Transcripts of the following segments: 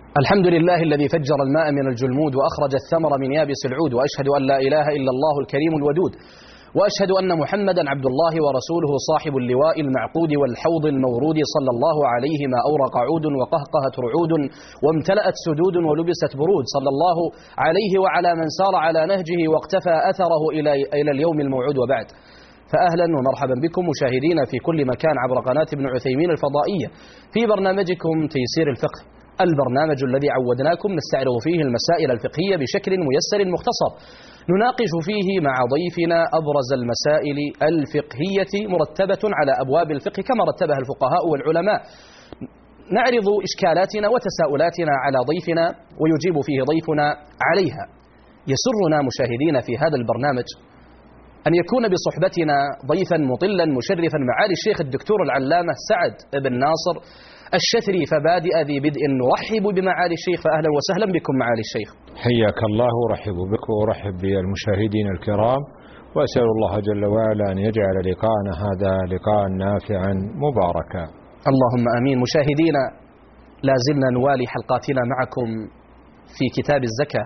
الحمد لله الذي فجر الماء من الجلمود وأخرج الثمر من يابس العود، وأشهد أن لا إله إلا الله الكريم الودود، وأشهد أن محمدا عبد الله ورسوله صاحب اللواء المعقود والحوض المورود، صلى الله عليه ما أورق عود وقهقهت رعود وامتلأت سدود ولبست برود، صلى الله عليه وعلى من سار على نهجه واقتفى أثره إلى اليوم الموعود. وبعد، فأهلا ومرحبا بكم مشاهدين في كل مكان عبر قناة ابن عثيمين الفضائية في برنامجكم تيسير الفقه، البرنامج الذي عودناكم نستعرض فيه المسائل الفقهية بشكل ميسر مختصر، نناقش فيه مع ضيفنا أبرز المسائل الفقهية مرتبة على أبواب الفقه كما رتبها الفقهاء والعلماء. نعرض إشكالاتنا وتساؤلاتنا على ضيفنا ويجيب فيه ضيفنا عليها. يسرنا مشاهدينا في هذا البرنامج أن يكون بصحبتنا ضيفا مطلا مشرفا معالي الشيخ الدكتور العلامة سعد بن ناصر الشثري، فبادئ ذي بدء نرحب بمعالي الشيخ، فأهلا وسهلا بكم معالي الشيخ. حياك الله، ورحب بك ورحب بالمشاهدين الكرام، وأسأل الله جل وعلا أن يجعل لقاءنا هذا لقاء نافعا مباركا. اللهم آمين. مشاهدينا، لا زلنا نوالي حلقاتنا معكم في كتاب الزكاة،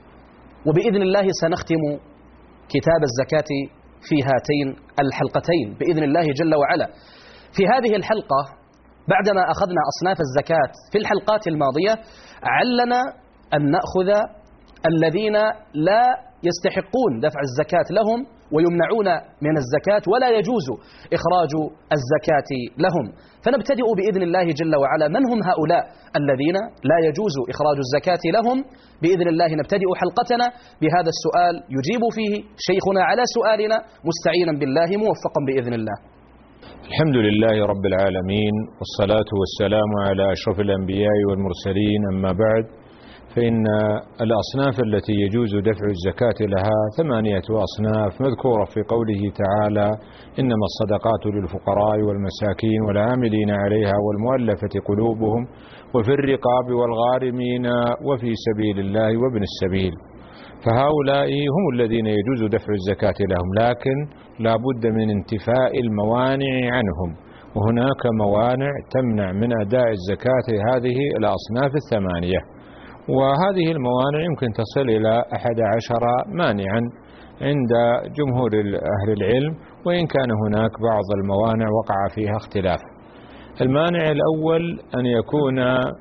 وبإذن الله سنختم كتاب الزكاة في هاتين الحلقتين بإذن الله جل وعلا. في هذه الحلقة بعدما أخذنا أصناف الزكاة في الحلقات الماضية، علنا أن نأخذ الذين لا يستحقون دفع الزكاة لهم ويمنعون من الزكاة ولا يجوز إخراج الزكاة لهم، فنبتدئ بإذن الله جل وعلا من هم هؤلاء الذين لا يجوز إخراج الزكاة لهم. بإذن الله نبتدئ حلقتنا بهذا السؤال يجيب فيه شيخنا على سؤالنا مستعينا بالله موفقا بإذن الله. الحمد لله رب العالمين، والصلاة والسلام على أشرف الأنبياء والمرسلين، أما بعد، فإن الأصناف التي يجوز دفع الزكاة لها 8 أصناف مذكورة في قوله تعالى: إنما الصدقات للفقراء والمساكين والعاملين عليها والمؤلفة قلوبهم وفي الرقاب والغارمين وفي سبيل الله وابن السبيل. فهؤلاء هم الذين يجوز دفع الزكاة لهم، لكن لا بد من انتفاء الموانع عنهم، وهناك موانع تمنع من أداء الزكاة هذه الأصناف 8، وهذه الموانع يمكن تصل إلى 11 مانعا عند جمهور أهل العلم، وإن كان هناك بعض الموانع وقع فيها اختلاف. المانع الأول أن يكون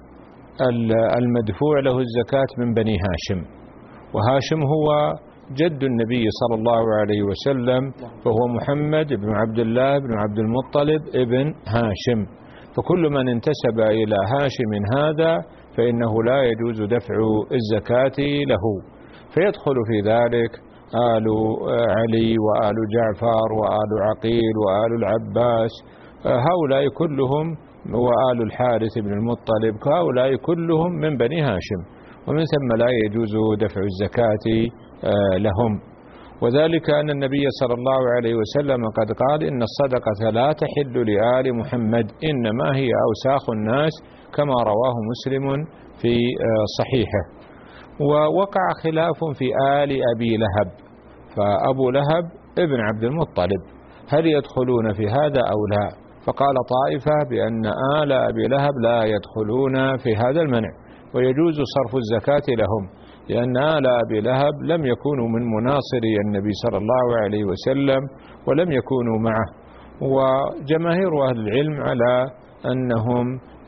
المدفوع له الزكاة من بني هاشم، وهاشم هو جد النبي صلى الله عليه وسلم، فهو محمد بن عبد الله بن عبد المطلب ابن هاشم، فكل من انتسب إلى هاشم هذا فإنه لا يجوز دفع الزكاة له، فيدخل في ذلك آل علي وآل جعفر وآل عقيل وآل العباس، هؤلاء كلهم، وآل الحارث بن المطلب، هؤلاء كلهم من بني هاشم، ومن ثم لا يجوز دفع الزكاة لهم. وذلك أن النبي صلى الله عليه وسلم قد قال: إن الصدقة لا تحل لآل محمد، إنما هي أوساخ الناس، كما رواه مسلم في صحيحه. ووقع خلاف في آل أبي لهب، فأبو لهب ابن عبد المطلب هل يدخلون في هذا أو لا؟ فقال طائفة بأن آل أبي لهب لا يدخلون في هذا المنع، ويجوز صرف الزكاة لهم، لأن آل أبي لهب لم يكونوا من مناصري النبي صلى الله عليه وسلم ولم يكونوا معه. وجماهير أهل العلم على أنهم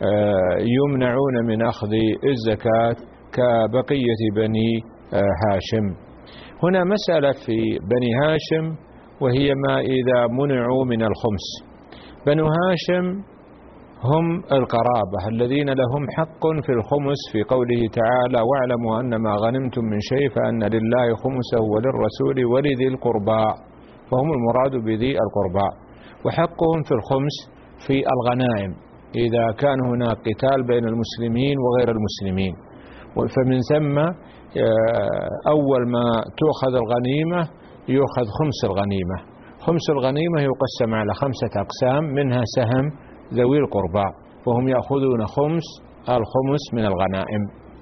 يمنعون من أخذ الزكاة كبقية بني هاشم. هنا مسألة في بني هاشم، وهي ما إذا منعوا من الخمس. بنو هاشم هم القرابة الذين لهم حق في الخمس، في قوله تعالى: واعلموا أن ما غنمتم من شيء فأن لله خمسه وللرسول ولذي القربى، فهم المراد بذي القربى. وحقهم في الخمس في الغنائم إذا كان هناك قتال بين المسلمين وغير المسلمين، فمن ثم أول ما تؤخذ الغنيمة يؤخذ خمس الغنيمة. خمس الغنيمة يقسم على 5 أقسام، منها سهم ذوي القربى، وهم يأخذون الخمس من الغنائم.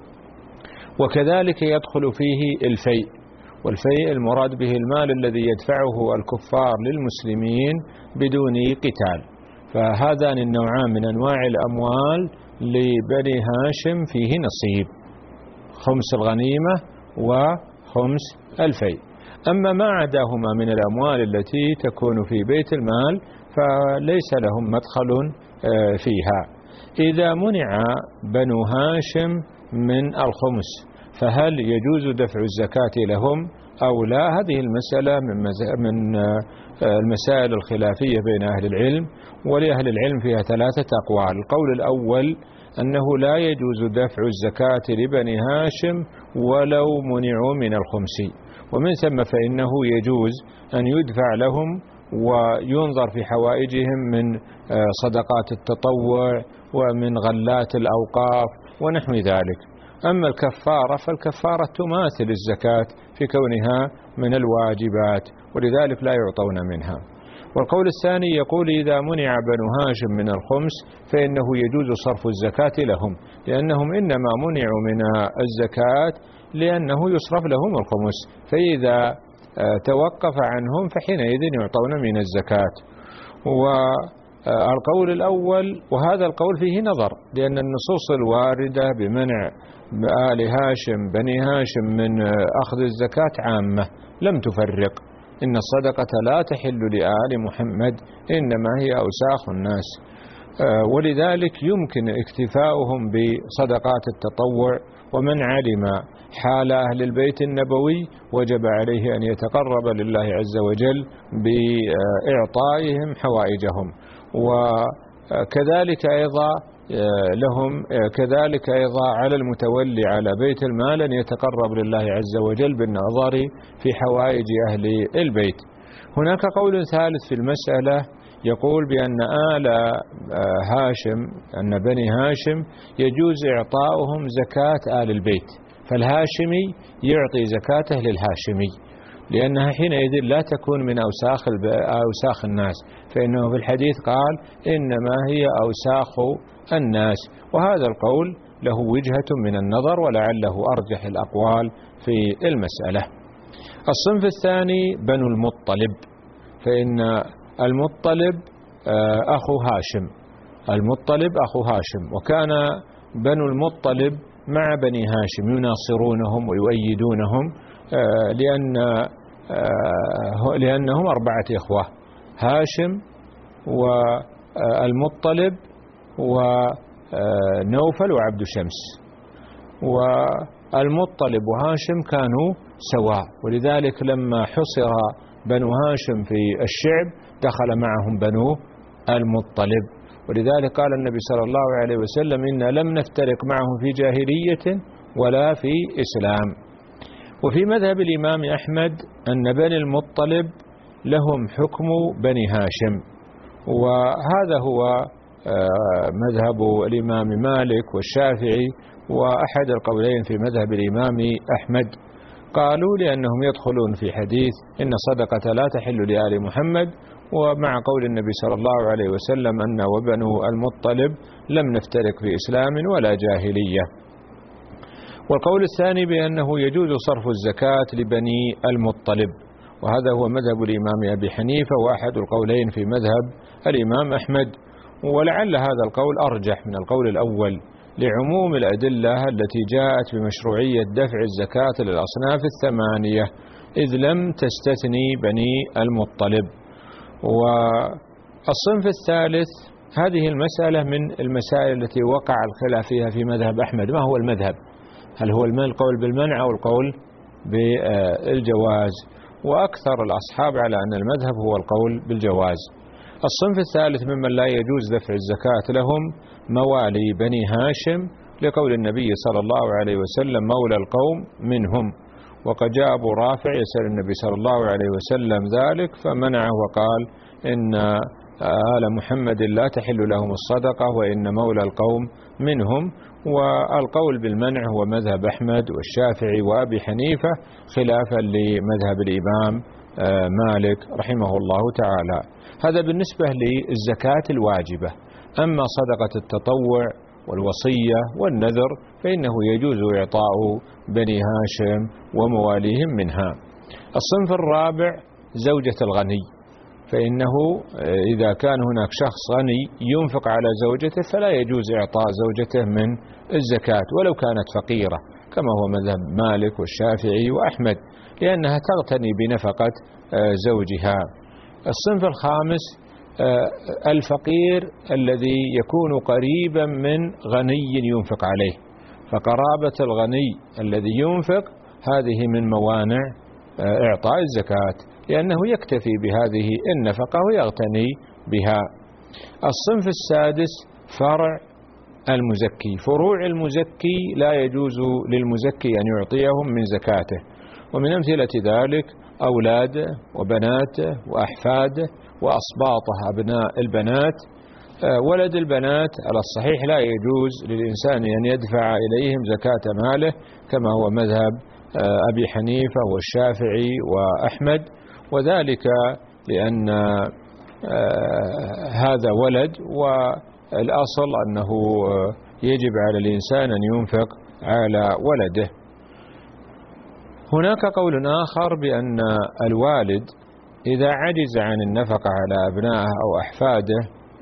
وكذلك يدخل فيه الفيء، والفيء المراد به المال الذي يدفعه الكفار للمسلمين بدون قتال، فهذان النوعان من أنواع الأموال لبني هاشم فيه نصيب، خمس الغنيمة وخمس الفيء. أما ما عداهما من الأموال التي تكون في بيت المال فليس لهم مدخل فيها. إذا منع بنو هاشم من الخمس فهل يجوز دفع الزكاة لهم أو لا؟ هذه المسألة من المسائل الخلافية بين أهل العلم، ولأهل العلم فيها ثلاثة أقوال. القول الأول أنه لا يجوز دفع الزكاة لبني هاشم ولو منعوا من الخمس، ومن ثم فإنه يجوز أن يدفع لهم وينظر في حوائجهم من صدقات التطوع ومن غلات الأوقاف ونحو ذلك. أما الكفارة فالكفارة تماثل الزكاة في كونها من الواجبات، ولذلك لا يعطون منها. والقول الثاني يقول إذا منع بنو هاشم من الخمس فإنه يجوز صرف الزكاة لهم، لأنهم إنما منعوا من الزكاة لأنه يصرف لهم الخمس، فإذا توقف عنهم فحينئذ يعطون من الزكاة. والقول الأول، وهذا القول فيه نظر، لأن النصوص الواردة بمنع آل هاشم بني هاشم من أخذ الزكاة عامة لم تفرق. إن الصدقة لا تحل لآل محمد إنما هي أوساخ الناس، ولذلك يمكن اكتفاؤهم بصدقات التطوع. ومن علم حال أهل البيت النبوي وجب عليه أن يتقرب لله عز وجل بإعطائهم حوائجهم، وكذلك أيضا على المتولي على بيت المال أن يتقرب لله عز وجل بالنظر في حوائج أهل البيت. هناك قول ثالث في المسألة يقول بأن آل هاشم، أن بني هاشم يجوز إعطاؤهم زكاة آل البيت، فالهاشمي يعطي زكاته للهاشمي، لأنها حينئذ لا تكون من أوساخ الناس، فإنه في الحديث قال إنما هي أوساخ الناس. وهذا القول له وجهة من النظر ولعله أرجح الأقوال في المسألة. الصنف الثاني بنو المطلب، فإن المطلب أخو هاشم، المطلب أخو هاشم، وكان بنو المطلب مع بني هاشم يناصرونهم ويؤيدونهم لأنهم أربعة إخوة: هاشم والمطلب ونوفل وعبد شمس. والمطلب وهاشم كانوا سواء، ولذلك لما حصر بنو هاشم في الشعب دخل معهم بنو المطلب، ولذلك قال النبي صلى الله عليه وسلم إنا لم نفترق معهم في جاهلية ولا في إسلام. وفي مذهب الإمام أحمد أن بني المطلب لهم حكم بني هاشم، وهذا هو مذهب الإمام مالك والشافعي وأحد القولين في مذهب الإمام أحمد. قالوا لأنهم يدخلون في حديث إن الصدقة لا تحل لآل محمد، ومع قول النبي صلى الله عليه وسلم أن وبنو المطلب لم نفترق في إسلام ولا جاهلية. والقول الثاني بأنه يجوز صرف الزكاة لبني المطلب، وهذا هو مذهب الإمام أبي حنيفة وأحد القولين في مذهب الإمام أحمد. ولعل هذا القول أرجح من القول الأول لعموم الأدلة التي جاءت بمشروعية دفع الزكاة للأصناف الثمانية، إذ لم تستثني بني المطلب. والصنف الثالث، هذه المسألة من المسائل التي وقع الخلاف فيها في مذهب أحمد. ما هو المذهب؟ هل هو القول بالمنع أو القول بالجواز؟ وأكثر الأصحاب على أن المذهب هو القول بالجواز. الصنف الثالث ممن لا يجوز دفع الزكاة لهم موالي بني هاشم، لقول النبي صلى الله عليه وسلم مولى القوم منهم، وقد جاء أبو رافع يسأل النبي صلى الله عليه وسلم ذلك فمنعه وقال إن آل محمد لا تحل لهم الصدقة وإن مولى القوم منهم. والقول بالمنع هو مذهب أحمد والشافعي وأبي حنيفة، خلافا لمذهب الإمام مالك رحمه الله تعالى. هذا بالنسبة للزكاة الواجبة. أما صدقة التطوع والوصية والنذر فإنه يجوز إعطاء بني هاشم ومواليهم منها. الصنف الرابع زوجة الغني، فإنه إذا كان هناك شخص غني ينفق على زوجته فلا يجوز إعطاء زوجته من الزكاة ولو كانت فقيرة، كما هو مذهب مالك والشافعي وأحمد، لأنها تغتني بنفقة زوجها. الصنف الخامس الفقير الذي يكون قريبا من غني ينفق عليه، فقرابة الغني الذي ينفق هذه من موانع إعطاء الزكاة، لأنه يكتفي بهذه النفقة ويغتني بها. الصنف السادس فرع المزكي. فروع المزكي لا يجوز للمزكي أن يعطيهم من زكاته، ومن أمثلة ذلك أولاده وبناته وأحفاده وأصباطه أبناء البنات. ولد البنات على الصحيح لا يجوز للإنسان أن يدفع إليهم زكاة ماله، كما هو مذهب أبي حنيفة والشافعي وأحمد، وذلك لأن هذا ولد، والأصل أنه يجب على الإنسان أن ينفق على ولده. هناك قول آخر بأن الوالد إذا عجز عن النفقة على أبنائه أو أحفاده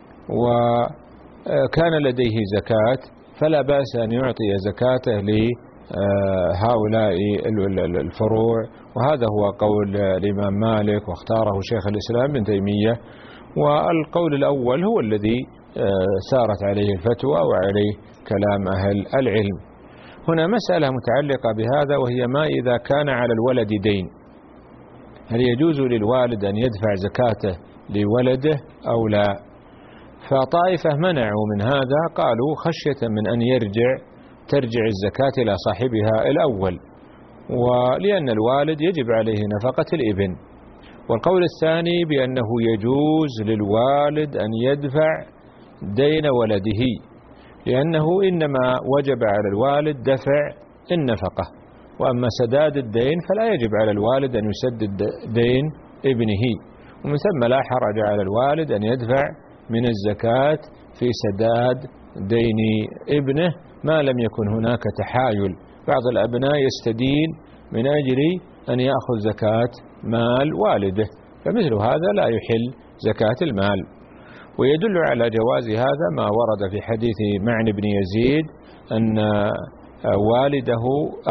وكان لديه زكاة فلا بأس أن يعطي زكاته لهؤلاء الفروع، وهذا هو قول الإمام مالك واختاره شيخ الإسلام ابن تيمية، والقول الأول هو الذي سارت عليه الفتوى وعليه كلام أهل العلم. هنا مسألة متعلقة بهذا، وهي ما إذا كان على الولد دين، هل يجوز للوالد أن يدفع زكاته لولده أو لا؟ فطائفة منعوا من هذا، قالوا خشية من أن ترجع الزكاة إلى صاحبها الأول، ولأن الوالد يجب عليه نفقة الابن. والقول الثاني بأنه يجوز للوالد أن يدفع دين ولده، لأنه إنما وجب على الوالد دفع النفقة، وأما سداد الدين فلا يجب على الوالد أن يسدد دين ابنه، ومن ثم لا حرج على الوالد أن يدفع من الزكاة في سداد دين ابنه ما لم يكن هناك تحايل. بعض الأبناء يستدين من أجل أن يأخذ زكاة مال والده، فمثل هذا لا يحل زكاة المال. ويدل على جواز هذا ما ورد في حديث معن بن يزيد أن والده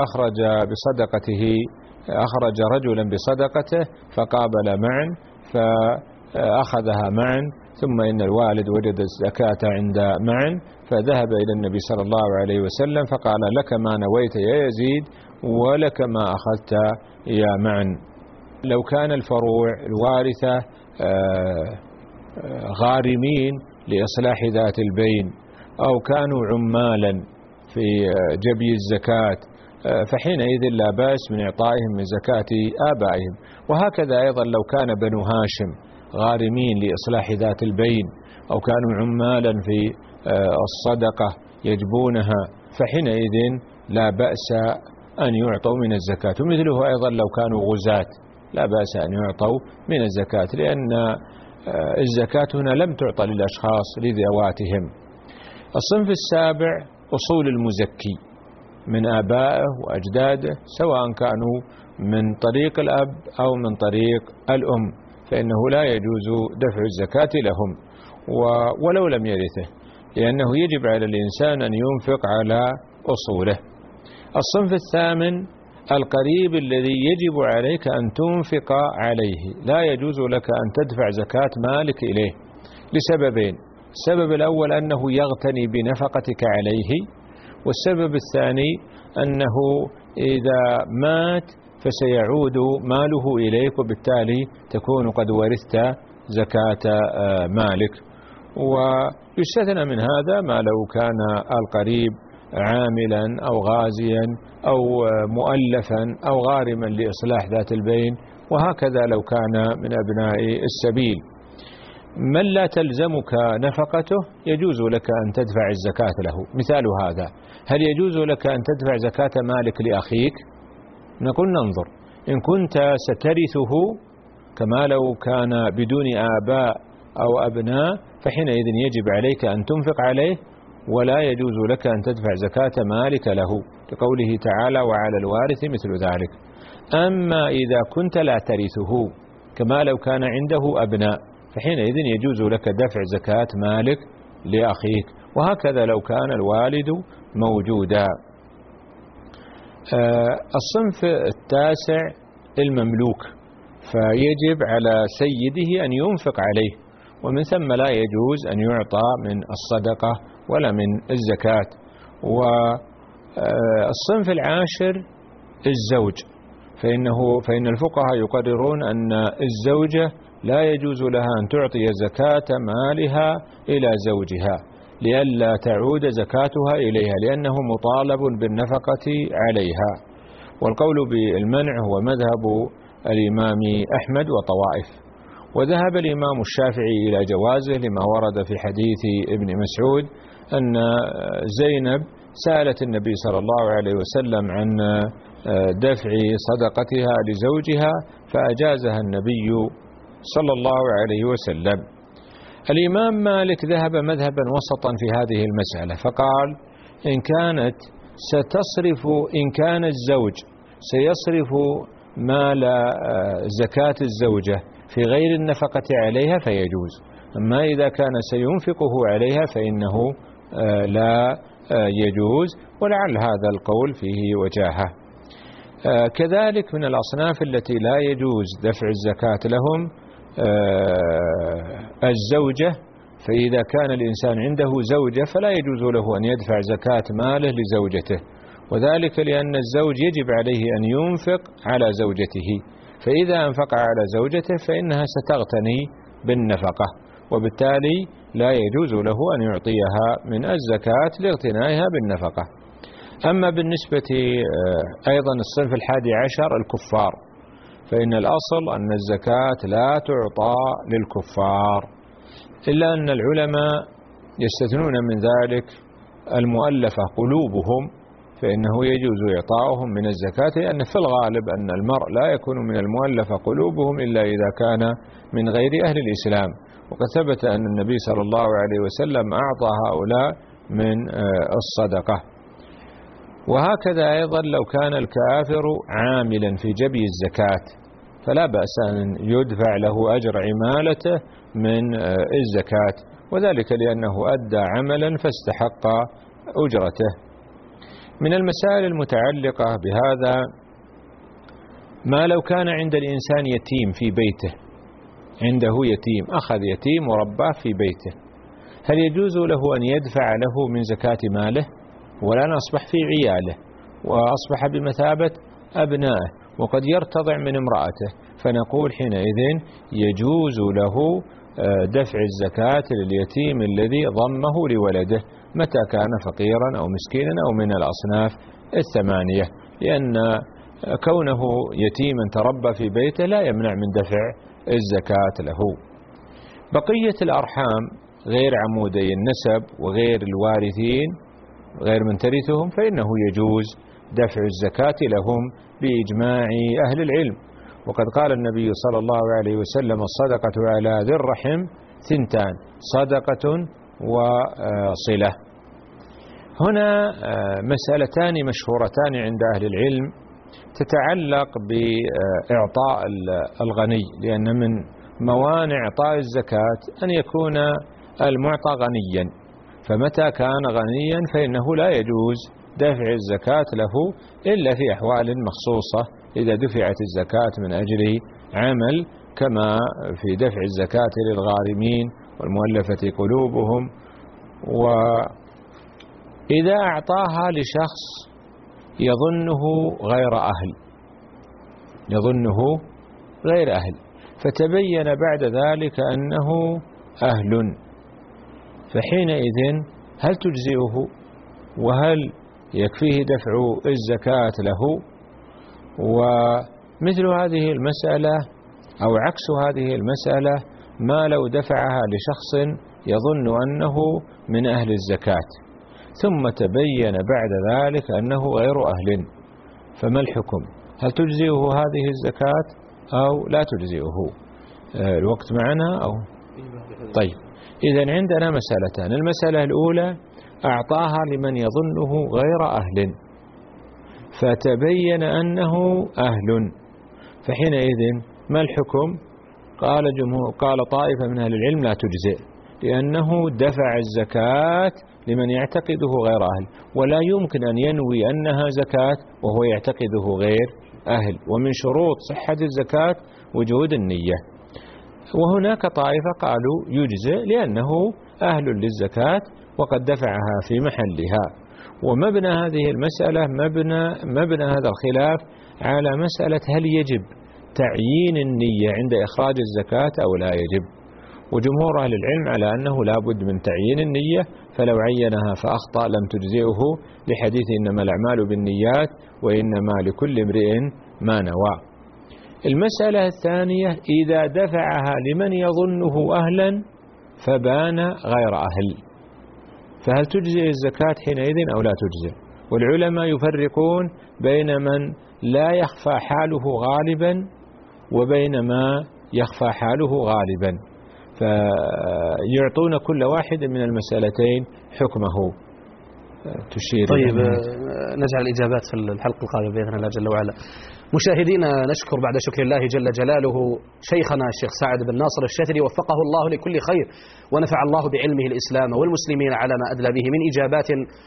أخرج رجلا بصدقته فقابل معن فأخذها معن، ثم إن الوالد وجد الزكاة عند معن فذهب إلى النبي صلى الله عليه وسلم فقال لك ما نويت يا يزيد ولك ما أخذت يا معن. لو كان الفروع الوارثة غارمين لإصلاح ذات البين أو كانوا عمالا في جبي الزكاة فحينئذ لا بأس من إعطائهم من زكاة آبائهم. وهكذا أيضا لو كان بنو هاشم غارمين لإصلاح ذات البين أو كانوا عمالا في الصدقة يجبونها فحينئذ لا بأس أن يعطوا من الزكاة. ومثله أيضا لو كانوا غزاة لا بأس أن يعطوا من الزكاة، لأن الزكاة هنا لم تعطى للأشخاص لذواتهم. الصنف السابع أصول المزكي من آبائه وأجداده، سواء كانوا من طريق الأب أو من طريق الأم، فإنه لا يجوز دفع الزكاة لهم ولو لم يرثه، لأنه يجب على الإنسان أن ينفق على أصوله. الصنف الثامن القريب الذي يجب عليك أن تنفق عليه، لا يجوز لك أن تدفع زكاة مالك إليه لسببين: السبب الأول أنه يغتني بنفقتك عليه، والسبب الثاني أنه إذا مات فسيعود ماله إليك، وبالتالي تكون قد ورثت زكاة مالك. ويستثنى من هذا ما لو كان القريب عاملا أو غازيا أو مؤلفا أو غارما لإصلاح ذات البين، وهكذا لو كان من أبناء السبيل. من لا تلزمك نفقته يجوز لك أن تدفع الزكاة له. مثال هذا: هل يجوز لك أن تدفع زكاة مالك لأخيك؟ نقول ننظر، إن كنت سترثه كما لو كان بدون آباء أو أبناء فحينئذ يجب عليك أن تنفق عليه، ولا يجوز لك أن تدفع زكاة مالك له، لقوله تعالى: وعلى الوارث مثل ذلك. أما إذا كنت لا ترثه كما لو كان عنده أبناء، فحينئذ يجوز لك دفع زكاة مالك لأخيك، وهكذا لو كان الوالد موجودا. الصنف التاسع المملوك، فيجب على سيده أن ينفق عليه، ومن ثم لا يجوز أن يعطى من الصدقة ولا من الزكاة. والصنف العاشر الزوج، فإن الفقهاء يقررون أن الزوجة لا يجوز لها أن تعطي زكاة مالها إلى زوجها لئلا تعود زكاتها إليها، لأنه مطالب بالنفقة عليها. والقول بالمنع هو مذهب الإمام أحمد وطوائف، وذهب الإمام الشافعي إلى جوازه لما ورد في حديث ابن مسعود أن زينب سألت النبي صلى الله عليه وسلم عن دفع صدقتها لزوجها فأجازها النبي صلى الله عليه وسلم. الإمام مالك ذهب مذهبا وسطا في هذه المسألة، فقال إن كان الزوج سيصرف مال زكاة الزوجة في غير النفقة عليها فيجوز، أما إذا كان سينفقه عليها فإنه لا يجوز، ولعل هذا القول فيه وجاهة. كذلك من الأصناف التي لا يجوز دفع الزكاة لهم الزوجة، فإذا كان الإنسان عنده زوجة فلا يجوز له أن يدفع زكاة ماله لزوجته، وذلك لأن الزوج يجب عليه أن ينفق على زوجته، فإذا أنفق على زوجته فإنها ستغتني بالنفقة، وبالتالي لا يجوز له أن يعطيها من الزكاة لاغتنائها بالنفقة. أما بالنسبة أيضا الصنف 11 الكفار، فإن الأصل أن الزكاة لا تعطى للكفار، إلا أن العلماء يستثنون من ذلك المؤلفة قلوبهم، فإنه يجوز إعطاؤهم من الزكاة، لأن في الغالب أن المرء لا يكون من المؤلفة قلوبهم إلا إذا كان من غير أهل الإسلام، وقد ثبت أن النبي صلى الله عليه وسلم أعطى هؤلاء من الصدقة. وهكذا أيضا لو كان الكافر عاملا في جبي الزكاة فلا بأس أن يدفع له أجر عمالته من الزكاة، وذلك لأنه أدى عملا فاستحق أجرته. من المسائل المتعلقة بهذا ما لو كان عند الإنسان يتيم في بيته، عنده يتيم أخذ يتيم ورباه في بيته، هل يجوز له أن يدفع له من زكاة ماله؟ والآن أصبح في عياله وأصبح بمثابة أبنائه وقد يرتضع من امرأته، فنقول حينئذ يجوز له دفع الزكاة لليتيم الذي ضمه لولده متى كان فقيرا أو مسكينا أو من الأصناف الثمانية، لأن كونه يتيما تربى في بيته لا يمنع من دفع الزكاة له. بقية الأرحام غير عمودي النسب وغير الوارثين غير من ترثهم فإنه يجوز دفع الزكاة لهم بإجماع أهل العلم، وقد قال النبي صلى الله عليه وسلم الصدقة على ذي الرحم ثنتان، صدقة وصلة. هنا مسألتان مشهورتان عند أهل العلم تتعلق بإعطاء الغني، لأن من موانع إعطاء الزكاة أن يكون المعطى غنيا، فمتى كان غنيا فإنه لا يجوز دفع الزكاة له إلا في أحوال مخصوصة، إذا دفعت الزكاة من أجل عمل كما في دفع الزكاة للغارمين والمؤلفة قلوبهم. وإذا أعطاها لشخص يظنه غير أهل فتبين بعد ذلك أنه أهل، فحينئذ هل تجزئه وهل يكفيه دفع الزكاة له؟ ومثل هذه المسألة أو عكس هذه المسألة ما لو دفعها لشخص يظن أنه من أهل الزكاة ثم تبين بعد ذلك أنه غير أهل، فما الحكم؟ هل تجزئه هذه الزكاة أو لا تجزئه؟ الوقت معنا أو طيب. إذن عندنا مسألتان، المسألة الأولى أعطاها لمن يظنه غير أهل فتبين أنه أهل، فحينئذ ما الحكم؟ قال طائفة من أهل العلم لا تجزئ، لأنه دفع الزكاة لمن يعتقده غير أهل، ولا يمكن أن ينوي أنها زكاة وهو يعتقده غير أهل، ومن شروط صحة الزكاة وجود النية. وهناك طائفة قالوا يجزئ لأنه أهل للزكاة وقد دفعها في محلها. ومبنى هذه المسألة مبنى هذا الخلاف على مسألة هل يجب تعيين النية عند إخراج الزكاة أو لا يجب. وجمهور أهل العلم على أنه لا بد من تعيين النية، فلو عينها فأخطأ لم تجزئه، لحديث إنما الأعمال بالنيات وإنما لكل امرئ ما نوى. المسألة الثانية إذا دفعها لمن يظنه أهلا فبان غير أهل، فهل تجزئ الزكاة حينئذ أو لا تجزئ؟ والعلماء يفرقون بين من لا يخفى حاله غالبا وبين ما يخفى حاله غالبا، فيعطون كل واحد من المسألتين حكمه. تشير. طيب نجعل الإجابات في الحلقة القادمة بإذن الله جل وعلا. مشاهدينا، نشكر بعد شكر الله جل جلاله شيخنا الشيخ سعد بن ناصر الشاذلي، وفقه الله لكل خير ونفع الله بعلمه الإسلام والمسلمين على ما أدلى به من إجابات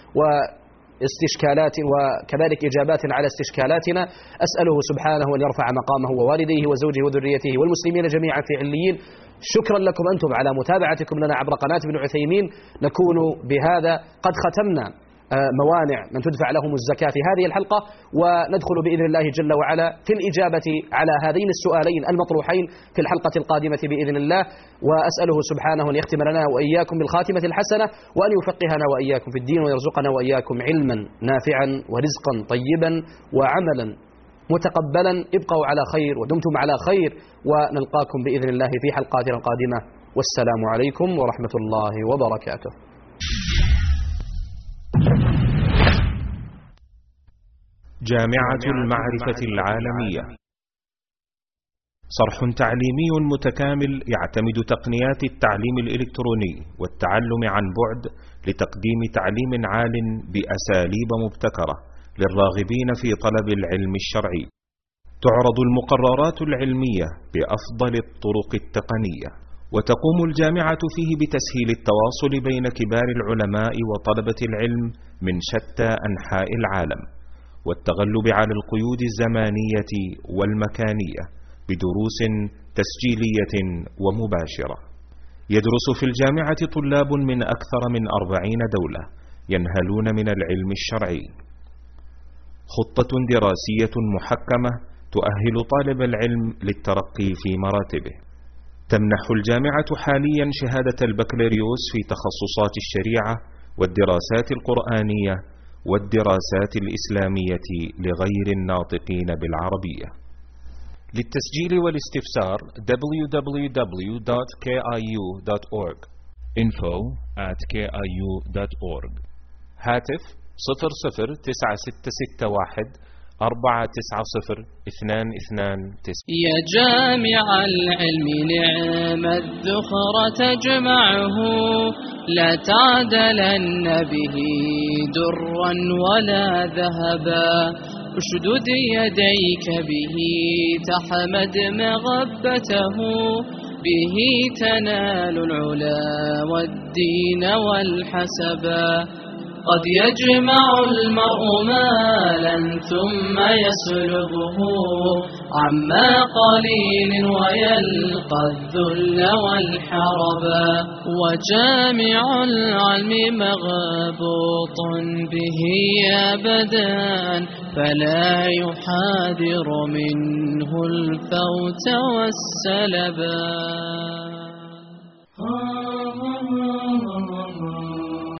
واستشكالات، وكذلك إجابات على استشكالاتنا. أسأله سبحانه أن يرفع مقامه ووالديه وزوجه وذريته والمسلمين جميعا في عليين. شكرا لكم أنتم على متابعتكم لنا عبر قناة ابن عثيمين. نكون بهذا قد ختمنا موانع من تدفع لهم الزكاة في هذه الحلقة، وندخل بإذن الله جل وعلا في الإجابة على هذين السؤالين المطروحين في الحلقة القادمة بإذن الله. وأسأله سبحانه أن يختم لنا وإياكم بالخاتمة الحسنة، وأن يفقهنا وإياكم في الدين، ويرزقنا وإياكم علما نافعا ورزقا طيبا وعملا متقبلا. ابقوا على خير ودمتم على خير، ونلقاكم بإذن الله في حلقاتنا القادمة، والسلام عليكم ورحمة الله وبركاته. جامعة المعرفة العالمية، صرح تعليمي متكامل يعتمد تقنيات التعليم الإلكتروني والتعلم عن بعد لتقديم تعليم عال بأساليب مبتكرة للراغبين في طلب العلم الشرعي. تعرض المقررات العلمية بأفضل الطرق التقنية، وتقوم الجامعة فيه بتسهيل التواصل بين كبار العلماء وطلبة العلم من شتى أنحاء العالم، والتغلب على القيود الزمانية والمكانية بدروس تسجيلية ومباشرة. يدرس في الجامعة طلاب من أكثر من 40 دولة ينهلون من العلم الشرعي. خطة دراسية محكمة تؤهل طالب العلم للترقي في مراتبه. تمنح الجامعة حاليا شهادة البكالوريوس في تخصصات الشريعة والدراسات القرآنية والدراسات الإسلامية لغير الناطقين بالعربية. للتسجيل والاستفسار www.kiu.org info@kiu.org. هاتف 009661 490-229. يا جامع العلم نعم الذخر تجمعه، لا تعدلن به درا ولا ذهبا، اشدد يديك به تحمد مغبته، به تنال العلا والدين والحسبا. قد يجمع المرء مالا ثم يسلبه عما قليل ويلقى الذل والحربا، وجامع العلم مغبوط به أبدا، فلا يحاذر منه الفوت والسلبا.